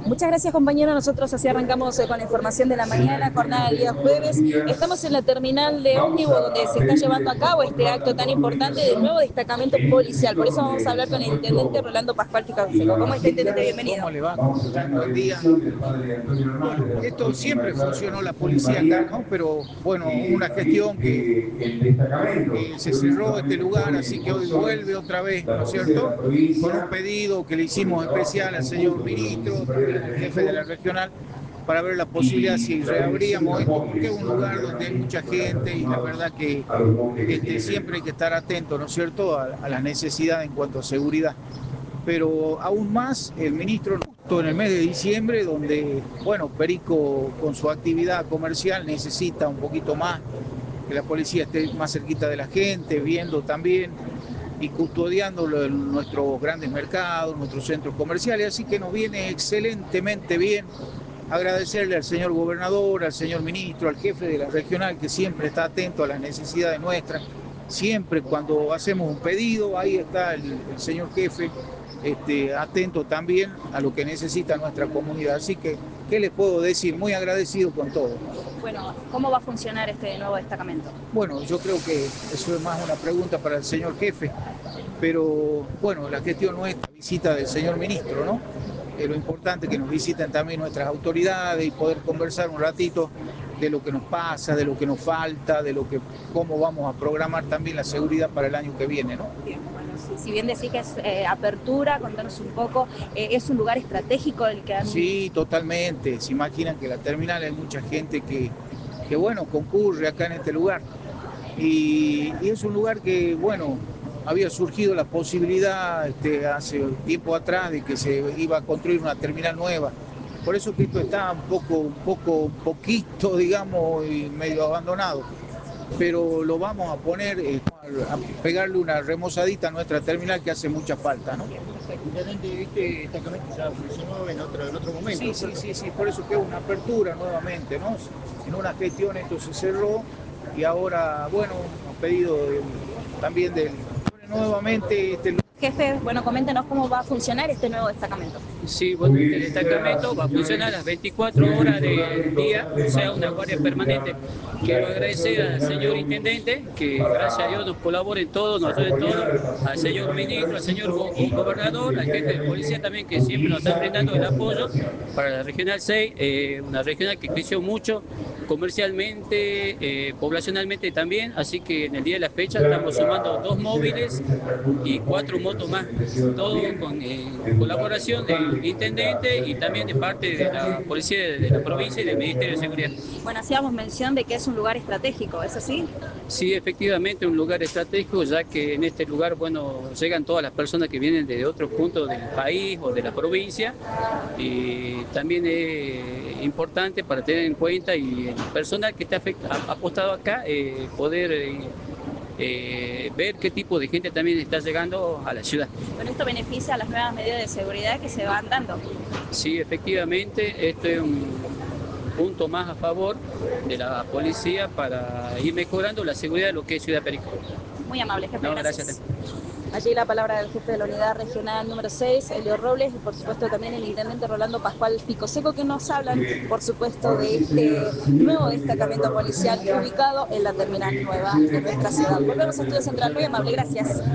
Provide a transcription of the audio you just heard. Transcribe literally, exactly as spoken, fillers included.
Muchas gracias, compañero. Nosotros así arrancamos eh, con la información de la mañana, jornada del día jueves. Estamos en la terminal de ómnibus donde se está llevando a cabo este acto tan importante del nuevo destacamento policial. Por eso vamos a hablar con el intendente Rolando Pascual Picaseco. ¿Cómo está, intendente? Bienvenido. ¿Cómo le va? Buen día. Bueno, esto siempre funcionó la policía acá, ¿no? Pero bueno, una gestión que, que se cerró este lugar, así que hoy vuelve otra vez, ¿no es cierto? Con un pedido que le hicimos especial al señor ministro, también al jefe de la regional, para ver la posibilidad si reabríamos esto, porque es un lugar donde hay mucha gente y la verdad que este, siempre hay que estar atento, ¿no es cierto?, a, a las necesidades en cuanto a seguridad. Pero aún más el ministro justo en el mes de diciembre, donde, bueno, Perico con su actividad comercial necesita un poquito más, que la policía esté más cerquita de la gente, viendo también y custodiando nuestros grandes mercados, nuestros centros comerciales, así que nos viene excelentemente bien. Agradecerle al señor gobernador, al señor ministro, al jefe de la regional, que siempre está atento a las necesidades nuestras. Siempre cuando hacemos un pedido, ahí está el, el señor jefe, este, atento también a lo que necesita nuestra comunidad. Así que, ¿qué les puedo decir? Muy agradecido con todo. Bueno, ¿cómo va a funcionar este nuevo destacamento? Bueno, yo creo que eso es más una pregunta para el señor jefe, pero bueno, la gestión nuestra, visita del señor ministro, ¿no? Eh, lo importante es que nos visiten también nuestras autoridades y poder conversar un ratito de lo que nos pasa, de lo que nos falta, de lo que, cómo vamos a programar también la seguridad para el año que viene, ¿no? Bien, bueno, si, si bien decís que es eh, apertura, contanos un poco, eh, ¿es un lugar estratégico el que han... Sí, totalmente. Se imaginan que la terminal hay mucha gente que, que bueno, concurre acá en este lugar. Y, y es un lugar que, bueno, había surgido la posibilidad este, hace tiempo atrás de que se iba a construir una terminal nueva. Por eso que esto está un poco, un poco, un poquito, digamos, y medio abandonado. Pero lo vamos a poner, eh, a pegarle una remozadita a nuestra terminal que hace mucha falta, ¿no? Intendente, este destacamento ya funcionó en otro, en otro momento. Sí, sí, sí, sí, por eso que es una apertura nuevamente, ¿no? En una gestión esto se cerró y ahora, bueno, hemos pedido del, también del nuevamente este Jefe, bueno, coméntenos cómo va a funcionar este nuevo destacamento. Sí, bueno, este destacamento va a funcionar las veinticuatro horas del día, o sea, una guardia permanente. Quiero agradecer al señor intendente, que gracias a Dios nos colabora en todo, nos ayuda en todo, al señor ministro, al señor go gobernador, al jefe de policía también, que siempre nos está brindando el apoyo para la Regional seis, eh, una regional que creció mucho comercialmente, eh, poblacionalmente también, así que en el día de la fecha estamos sumando dos móviles y cuatro motos más, todo con eh, colaboración del intendente y también de parte de la policía de, de la provincia y del Ministerio de Seguridad. Bueno, hacíamos mención de que es un lugar estratégico, ¿es así? Sí, efectivamente, un lugar estratégico, ya que en este lugar, bueno, llegan todas las personas que vienen de otros puntos del país o de la provincia, y también es importante para tener en cuenta y el personal que está apostado acá, eh, poder eh, eh, ver qué tipo de gente también está llegando a la ciudad. Bueno, esto beneficia a las nuevas medidas de seguridad que se van dando. Sí, efectivamente, esto es un punto más a favor de la policía para ir mejorando la seguridad de lo que es Ciudad Perico. Muy amable, jefe. No, gracias. gracias. Allí la palabra del jefe de la unidad regional número seis, Elio Robles, y por supuesto también el intendente Rolando Pascual Picaseco, que nos hablan, por supuesto, de este nuevo destacamento policial ubicado en la terminal nueva de nuestra ciudad. Volvemos a Estudio Central. Muy amable, gracias.